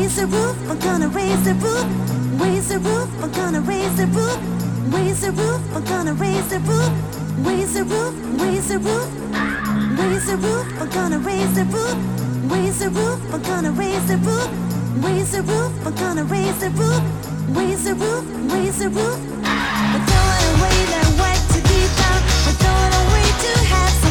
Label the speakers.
Speaker 1: raise the roof, we're gonna raise the roof. Raise the roof, we're gonna raise the roof. Raise the roof, we're gonna raise the roof. Raise the roof, raise the roof. Raise the roof, we're gonna raise the roof. Raise the roof, we're gonna raise the roof. Raise the roof, we're gonna raise the roof. Raise the roof, raise the roof. We're throwing away that right to be down. We're throwing away to have some.